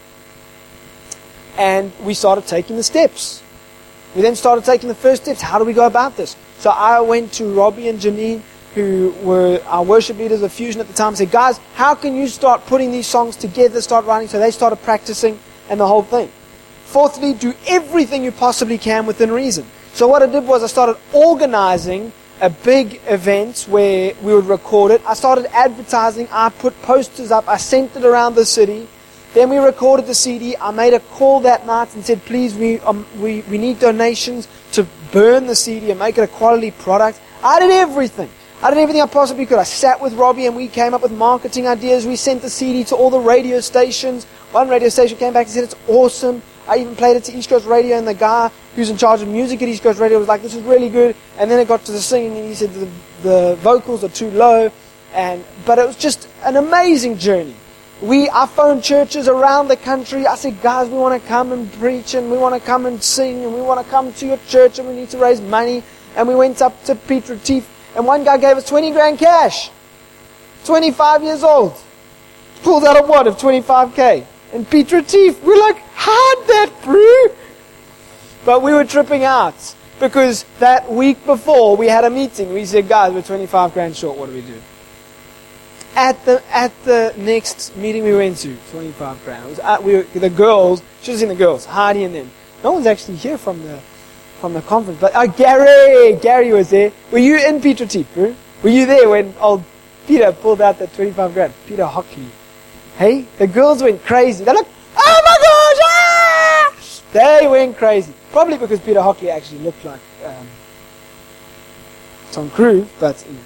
And we started taking the steps. We then started taking the first steps. How do we go about this? So I went to Robbie and Janine, who were our worship leaders of Fusion at the time, and said, guys, how can you start putting these songs together, start writing? So they started practicing and the whole thing. Fourthly, do everything you possibly can within reason. So what I did was I started organizing a big event where we would record it. I started advertising. I put posters up. I sent it around the city. Then we recorded the C D. I made a call that night and said, please, we, um, we, we need donations to burn the C D and make it a quality product. I did everything. I did everything I possibly could. I sat with Robbie and we came up with marketing ideas. We sent the C D to all the radio stations. One radio station came back and said, it's awesome. I even played it to East Coast Radio, and the guy who's in charge of music at East Coast Radio was like, this is really good. And then it got to the singing and he said the, the vocals are too low. And But it was just an amazing journey. We, I phoned churches around the country. I said, guys, we want to come and preach, and we want to come and sing, and we want to come to your church, and we need to raise money. And we went up to Piet Retief, and one guy gave us twenty grand cash. twenty-five years old. Pulled out a wad of twenty-five K. And Piet Retief, we're like, how'd that, bro? But we were tripping out, because that week before we had a meeting. We said, guys, we're twenty-five grand short, what do we do? At the at the next meeting we went to, twenty-five grand. It was at, we were, the girls, should have seen the girls, Hardy and them. No one's actually here from the from the conference, but oh, Gary, Gary was there. Were you in Piet Retief, bro? Were you there when old Peter pulled out that twenty-five grand? Peter Hockley. Hey, the girls went crazy. They're like, oh my gosh, ah! They went crazy. Probably because Peter Hockley actually looked like um, Tom Cruise, but you know.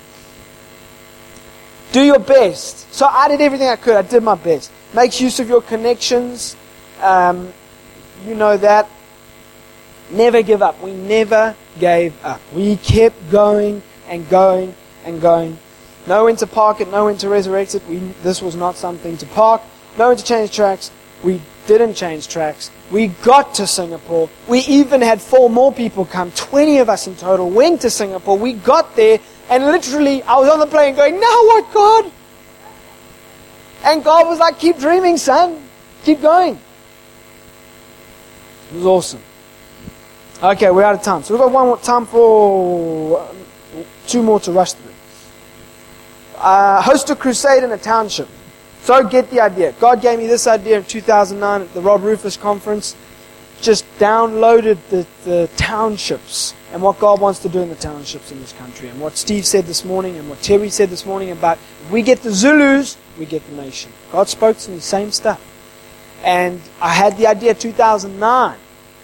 Do your best. So I did everything I could. I did my best. Make use of your connections. Um, you know that. Never give up. We never gave up. We kept going and going and going. Know when to park it, know when to resurrect it. We, this was not something to park. Know when to change tracks. We didn't change tracks. We got to Singapore. We even had four more people come. twenty of us in total went to Singapore. We got there. And literally, I was on the plane going, now what, God? And God was like, keep dreaming, son. Keep going. It was awesome. Okay, we're out of time. So we've got one more time for uh, two more to rush through. Uh, host a crusade in a township. So get the idea. God gave me this idea in two thousand nine at the Rob Rufus conference. just downloaded the, the townships and what God wants to do in the townships in this country, and what Steve said this morning and what Terry said this morning about if we get the Zulus, we get the nation. God spoke to me, same stuff. And I had the idea two thousand nine.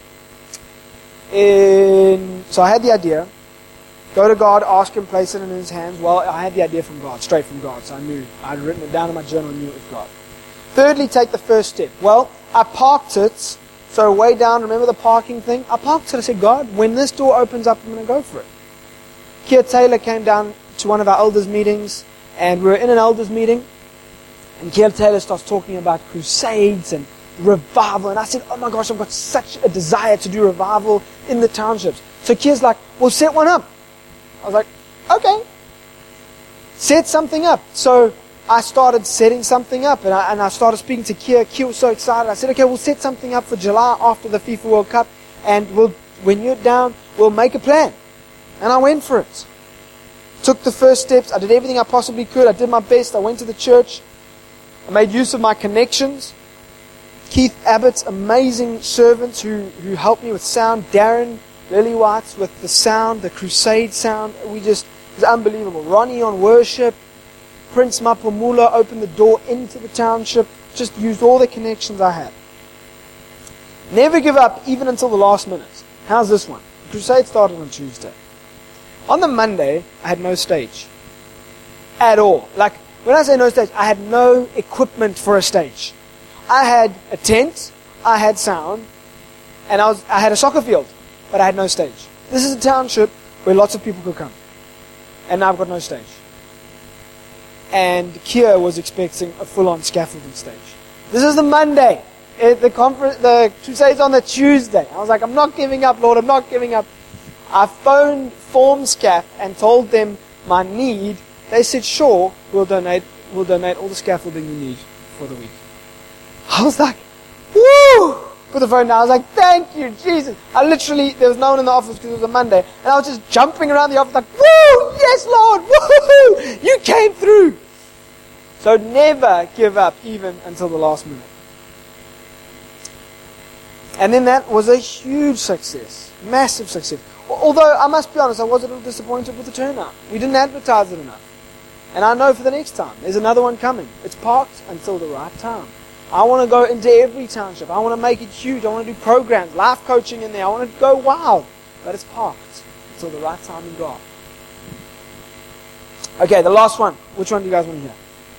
In, so I had the idea. Go to God, ask Him, place it in His hands. Well, I had the idea from God, straight from God, so I knew. I'd written it down in my journal and knew it was God. Thirdly, take the first step. Well, I parked it, so way down, remember the parking thing? I parked it, I said, God, when this door opens up, I'm going to go for it. Keir Taylor came down to one of our elders' meetings, and we were in an elders' meeting, and Keir Taylor starts talking about crusades and revival, and I said, oh my gosh, I've got such a desire to do revival in the townships. So Keir's like, well, set one up. I was like, okay. Set something up. So I started setting something up, and I, and I started speaking to Keir. Keir was so excited. I said, okay, we'll set something up for July after the FIFA World Cup, and we'll, when you're down, we'll make a plan. And I went for it. Took the first steps. I did everything I possibly could. I did my best. I went to the church. I made use of my connections. Keith Abbott's amazing servants who, who helped me with sound. Darren Lily White's with the sound, the crusade sound. We just, it was unbelievable. Ronnie on worship. Prince Mapumula opened the door into the township. Just used all the connections I had. Never give up even until the last minute. How's this one? The crusade started on Tuesday. On the Monday, I had no stage. At all. Like, when I say no stage, I had no equipment for a stage. I had a tent, I had sound, and I was I had a soccer field, but I had no stage. This is a township where lots of people could come. And now I've got no stage. And Keir was expecting a full-on scaffolding stage. This is the Monday. It, the conference, the crusade's on the Tuesday. I was like, I'm not giving up, Lord, I'm not giving up. I phoned Formscaf and told them my need. They said, sure, we'll donate, we'll donate all the scaffolding you need for the week. I was like, woo! Put the phone down. I was like, thank you, Jesus. I literally, there was no one in the office because it was a Monday. And I was just jumping around the office like, woo! Yes, Lord! Woo! You came through. So never give up even until the last minute. And then that was a huge success. Massive success. Although, I must be honest, I was a little disappointed with the turnout. We didn't advertise it enough. And I know for the next time, there's another one coming. It's parked until the right time. I want to go into every township. I want to make it huge. I want to do programs, life coaching in there. I want to go wild. But it's parked until the right time in God. Okay, the last one. Which one do you guys want to hear?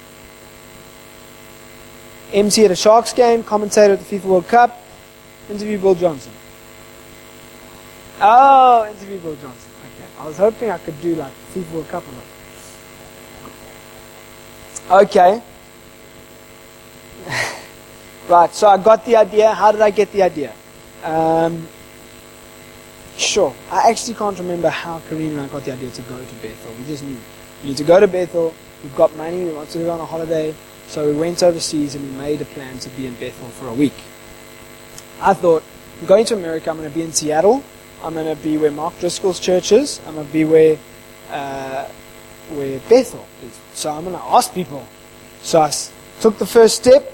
M C at a Sharks game, commentator at the FIFA World Cup, interview Bill Johnson. Oh, interview Bill Johnson. Okay, I was hoping I could do like FIFA World Cup or not. Okay. Right, so I got the idea. How did I get the idea? Um, sure. I actually can't remember how Karine and I got the idea to go to Bethel. We just knew. We need to go to Bethel. We've got money. We want to go on a holiday. So we went overseas and we made a plan to be in Bethel for a week. I thought, I'm going to America. I'm going to be in Seattle. I'm going to be where Mark Driscoll's church is. I'm going to be where, uh, where Bethel is. So I'm going to ask people. So I s- took the first step.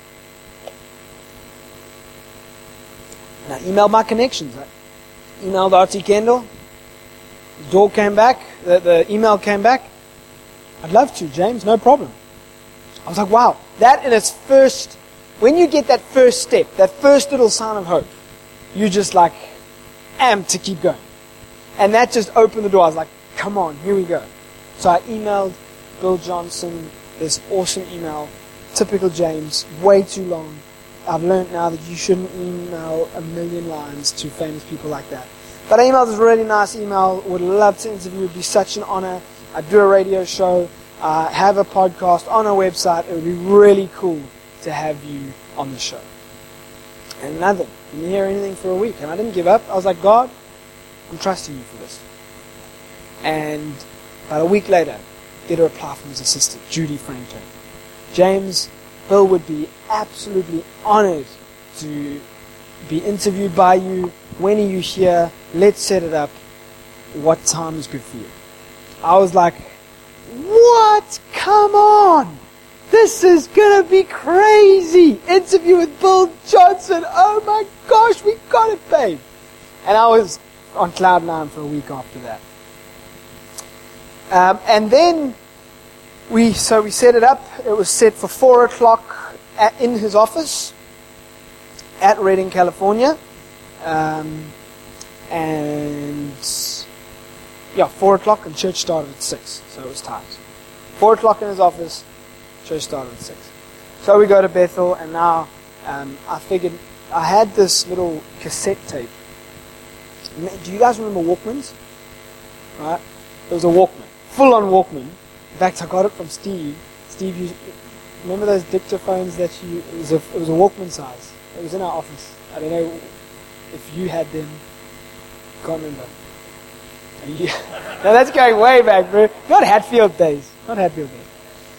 And I emailed my connections. I emailed R T Kendall. The door came back. The, the email came back. I'd love to, James. No problem. I was like, wow. That in its first, when you get that first step, that first little sign of hope, you just like amped to keep going. And that just opened the door. I was like, come on, here we go. So I emailed Bill Johnson this awesome email. Typical James. Way too long. I've learned now that you shouldn't email a million lines to famous people like that. But I emailed this really nice email. Would love to interview. It would be such an honor. I do a radio show. Uh, have a podcast on a website. It would be really cool to have you on the show. And nothing. Didn't hear anything for a week. And I didn't give up. I was like, God, I'm trusting you for this. And about a week later, get a reply from his assistant, Judy Franklin. James, Bill would be absolutely honored to be interviewed by you. When are you here? Let's set it up. What time is good for you? I was like, what? Come on! this is going to be crazy. Interview with Bill Johnson. Oh my gosh, we got it, babe. And I was on cloud nine for a week after that. Um, and then we, so we set it up. It was set for four o'clock at, in his office at Redding, California. Um, and yeah, four o'clock, and church started at six, so it was tight. Four o'clock in his office, church started at six. So we go to Bethel, and now um, I figured I had this little cassette tape. Do you guys remember Walkmans? Right? It was a Walkman, full-on Walkman. In fact, I got it from Steve. Steve, used, remember those dictaphones that you? It was a, it was a Walkman size. It was in our office. I don't know if you had them. Can't remember. Yeah. No, that's going way back, bro. Not Hatfield days. Not Hatfield days.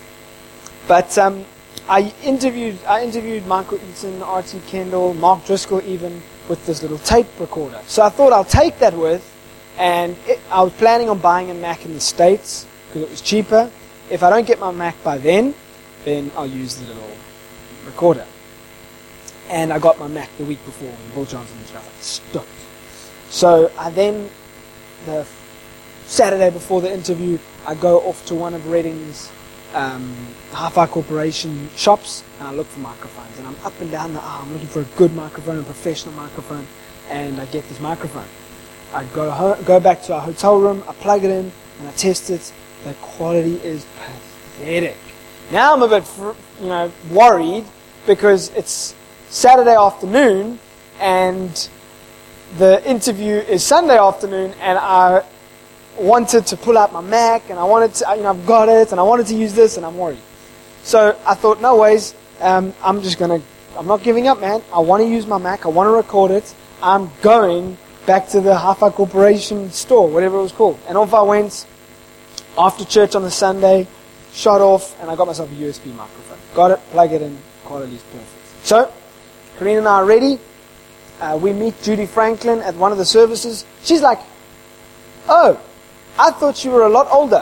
But um, I interviewed I interviewed Michael Eaton, R T Kendall, Mark Driscoll even with this little tape recorder. So I thought I'll take that with, and it, I was planning on buying a Mac in the States because it was cheaper. If I don't get my Mac by then, then I'll use the little recorder. And I got my Mac the week before when Bill Johnson and stuff. I was stoked. So I then, the Saturday before the interview, I go off to one of Redding's um, Hi-Fi Corporation shops, and I look for microphones. And I'm up and down the aisle. I'm looking for a good microphone, a professional microphone, and I get this microphone. I go ho- go back to our hotel room, I plug it in, and I test it. The quality is pathetic. Now I'm a bit, you know, worried because it's Saturday afternoon, and the interview is Sunday afternoon, and I wanted to pull out my Mac, and I wanted to, you know, I've got it, and I wanted to use this, and I'm worried. So I thought, no ways, um, I'm just going to, I'm not giving up, man. I want to use my Mac, I want to record it. I'm going back to the Hi-Fi Corporation store, whatever it was called. And off I went after church on the Sunday, shot off, and I got myself a U S B microphone. Got it, plug it in, quality is perfect. So, Karina and I are ready. Uh, we meet Judy Franklin at one of the services. She's like, oh, I thought you were a lot older.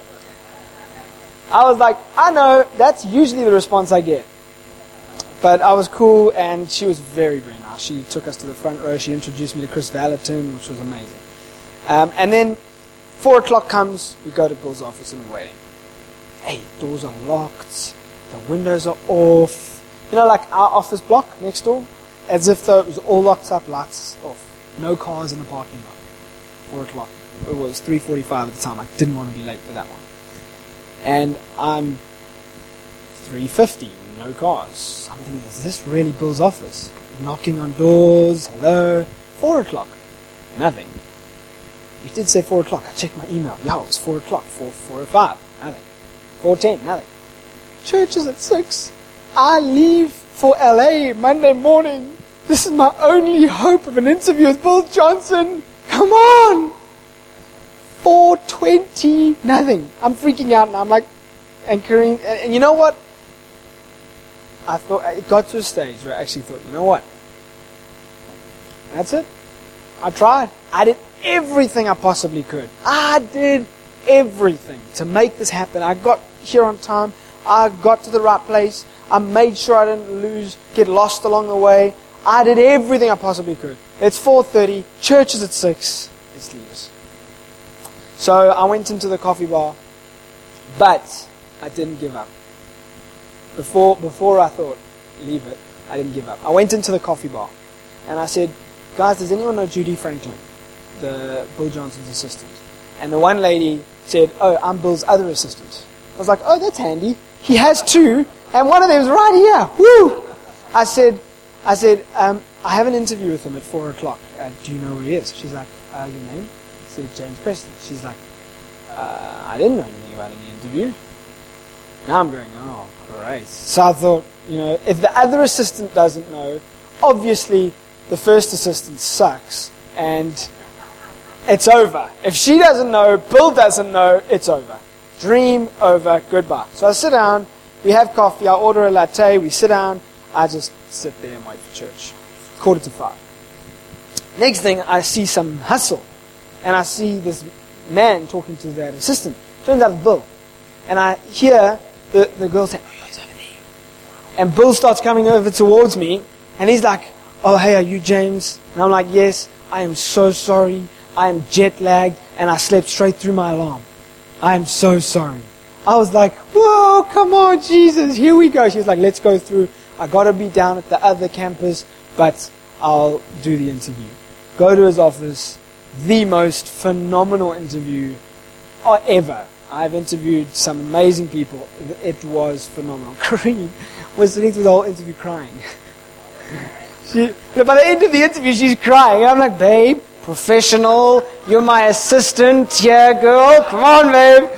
I was like, I know, that's usually the response I get. But I was cool, and she was very, very nice. She took us to the front row. She introduced me to Chris Valentin, which was amazing. Um, and then four o'clock comes, we go to Bill's office and we're waiting. Hey, doors are locked. The windows are off. You know, like our office block next door? As if though it was all locked up, lights off. No cars in the parking lot. Four o'clock. It was three forty-five at the time. I didn't want to be late for that one. And I'm three fifty, no cars. I'm thinking, is this really Bill's office? Knocking on doors, hello. Four o'clock. Nothing. You did say four o'clock. I checked my email. Yo, it's four o'clock. Four four o five. Nothing. Four ten, nothing. Church is at six. I leave for L A Monday morning. This is my only hope of an interview with Bill Johnson. Come on! four twenty, nothing. I'm freaking out and I'm like, and Kareem, and, and you know what? I thought, it got to a stage where I actually thought, you know what? That's it. I tried. I did everything I possibly could. I did everything to make this happen. I got here on time. I got to the right place. I made sure I didn't lose, get lost along the way. I did everything I possibly could. It's four thirty. Church is at six. Let's leave us. So I went into the coffee bar, but I didn't give up. Before before I thought, leave it, I didn't give up. I went into the coffee bar, and I said, guys, does anyone know Judy Franklin, the Bill Johnson's assistant? And the one lady said, oh, I'm Bill's other assistant. I was like, oh, that's handy. He has two, and one of them is right here. Woo! I said, I said, um, I have an interview with him at four o'clock. Uh, do you know where he is? She's like, uh, your name? I said, James Preston. She's like, uh, I didn't know anything about any interview. Now I'm going, oh, great. So I thought, you know, if the other assistant doesn't know, obviously the first assistant sucks, and it's over. If she doesn't know, Bill doesn't know, it's over. Dream over, goodbye. So I sit down, we have coffee, I order a latte, we sit down, I just sit there and wait for church. Quarter to five. Next thing, I see some hustle, and I see this man talking to that assistant. Turns out it's Bill. And I hear the, the girl saying, oh, he's And Bill starts coming over towards me, and he's like, oh, hey, are you James? And I'm like, yes, I am so sorry. I am jet lagged, and I slept straight through my alarm. I am so sorry. I was like, whoa, come on, Jesus, here we go. She was like, let's go through. I got to be down at the other campus, but I'll do the interview. Go to his office. The most phenomenal interview ever. I've interviewed some amazing people. It was phenomenal. Kareem was sitting through the whole interview crying. She, by the end of the interview, she's crying. I'm like, babe, professional. You're my assistant here, girl. Come on, babe.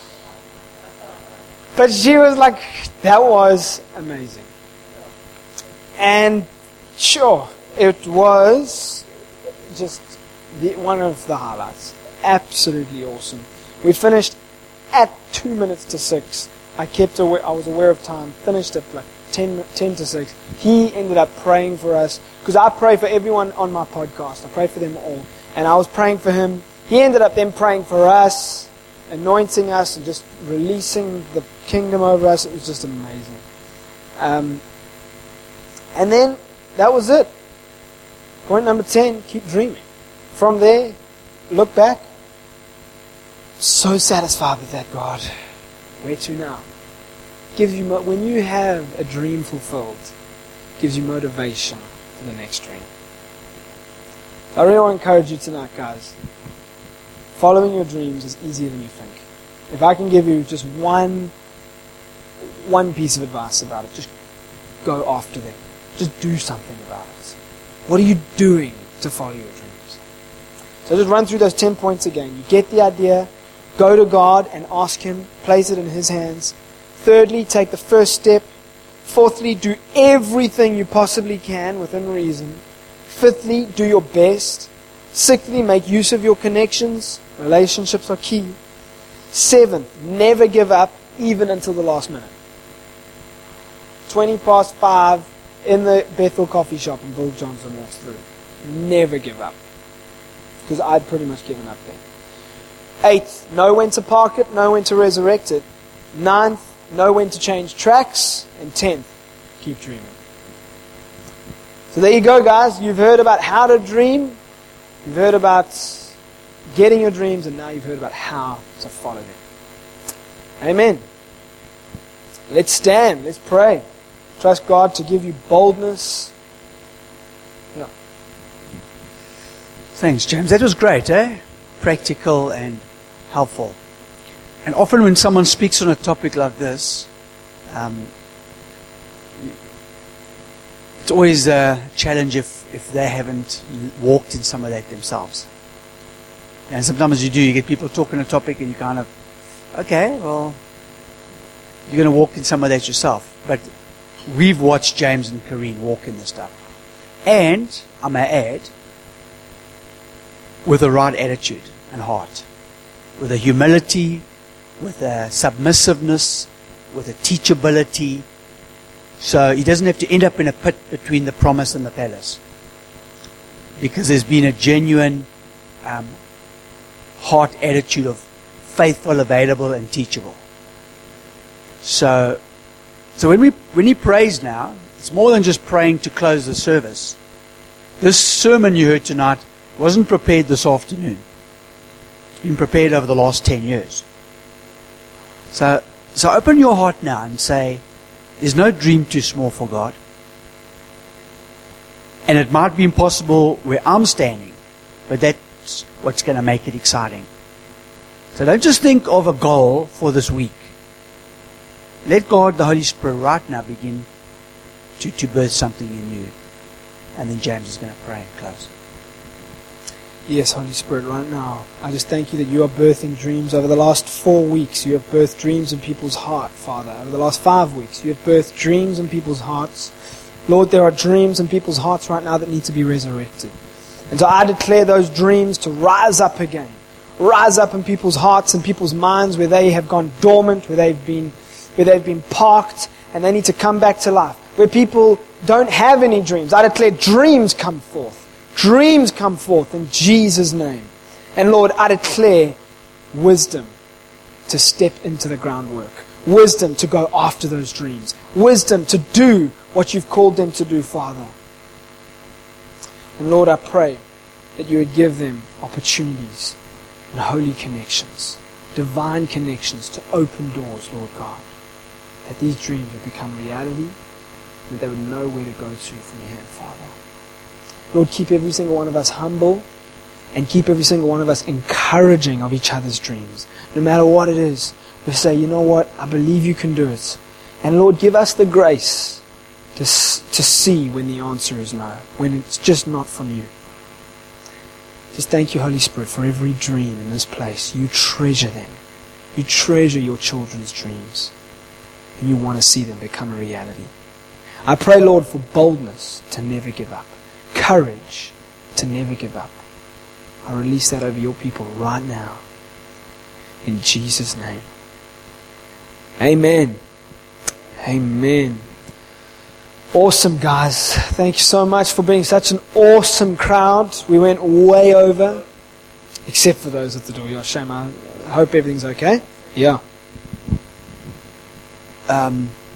But she was like, that was amazing. And sure, it was just the, one of the highlights. Absolutely awesome. We finished at two minutes to six. I kept aware, I was aware of time. Finished at like ten, ten to six. He ended up praying for us. Because I pray for everyone on my podcast. I pray for them all. And I was praying for him. He ended up then praying for us, anointing us, and just releasing the kingdom over us. It was just amazing. Um, and then, that was it. Point number ten, keep dreaming. From there, look back. So satisfied with that, God. Where to now? Gives you mo- when you have a dream fulfilled, gives you motivation for the next dream. I really want to encourage you tonight, guys. Following your dreams is easier than you think. If I can give you just one, one piece of advice about it, just go after them. Just do something about it. What are you doing to follow your dreams? So just run through those ten points again. You get the idea. Go to God and ask Him. Place it in His hands. Thirdly, take the first step. Fourthly, do everything you possibly can within reason. Fifthly, do your best. Sixthly, make use of your connections. Relationships are key. Seventh, never give up even until the last minute. twenty past five in the Bethel coffee shop and Bill Johnson walks through. Never give up. Because I'd pretty much given up there. Eighth, know when to park it, know when to resurrect it. Ninth, know when to change tracks. And tenth, keep dreaming. So there you go, guys. You've heard about how to dream. You've heard about getting your dreams, and now you've heard about how to follow them. Amen. Let's stand. Let's pray. Trust God to give you boldness. Yeah. Thanks, James. That was great, eh? Practical and helpful. And often when someone speaks on a topic like this, um, it's always a challenge if, if they haven't walked in some of that themselves. And sometimes you do, you get people talking a topic and you kind of, okay, well, you're going to walk in some of that yourself. But we've watched James and Kareen walk in this stuff. And, I may add, with the right attitude and heart. With a humility, with a submissiveness, with a teachability. So he doesn't have to end up in a pit between the promise and the palace. Because there's been a genuine um, heart attitude of faithful, available, and teachable. So, so when we when he prays now, it's more than just praying to close the service. This sermon you heard tonight wasn't prepared this afternoon. It's been prepared over the last ten years. So, so open your heart now and say, there's no dream too small for God. And it might be impossible where I'm standing, but that's what's going to make it exciting. So don't just think of a goal for this week. Let God, the Holy Spirit, right now begin to, to birth something in you. And then James is going to pray and close. Yes, Holy Spirit, right now, I just thank you that you are birthing dreams. Over the last four weeks, you have birthed dreams in people's heart, Father. Over the last five weeks, you have birthed dreams in people's hearts. Lord, there are dreams in people's hearts right now that need to be resurrected. And so I declare those dreams to rise up again. Rise up in people's hearts and people's minds where they have gone dormant, where they've been, where they've been parked, and they need to come back to life. Where people don't have any dreams, I declare dreams come forth. Dreams come forth in Jesus' name. And Lord, I declare wisdom to step into the groundwork. Wisdom to go after those dreams. Wisdom to do what you've called them to do, Father. And Lord, I pray that you would give them opportunities and holy connections, divine connections to open doors, Lord God. That these dreams would become reality, and that they would know where to go to from here, Father. Lord, keep every single one of us humble, and keep every single one of us encouraging of each other's dreams. No matter what it is, we say, you know what, I believe you can do it. And Lord, give us the grace to, to see when the answer is no, when it's just not from you. Just thank you, Holy Spirit, for every dream in this place. You treasure them. You treasure your children's dreams. And you want to see them become a reality. I pray, Lord, for boldness to never give up. Courage to never give up. I release that over your people right now. In Jesus' name. Amen. Amen. Awesome, guys. Thank you so much for being such an awesome crowd. We went way over. Except for those at the door. Yeah, shame. I hope everything's okay. Yeah. Um...